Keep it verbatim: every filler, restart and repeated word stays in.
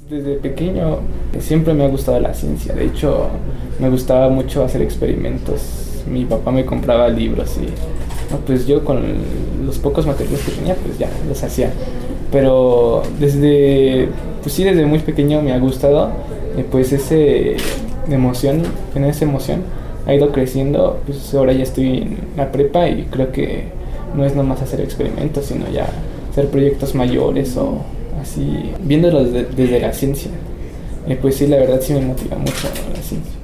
Desde pequeño siempre me ha gustado la ciencia. De hecho, me gustaba mucho hacer experimentos. Mi papá me compraba libros y no, pues yo con los pocos materiales que tenía, pues ya los hacía. Pero desde, pues sí, desde muy pequeño me ha gustado, eh, pues ese emoción, en esa emoción ha ido creciendo. Pues ahora ya estoy en la prepa y creo que no es nomás hacer experimentos, sino ya hacer proyectos mayores o así, viéndolos de, desde la ciencia. Eh, pues sí, la verdad sí me motiva mucho la ciencia.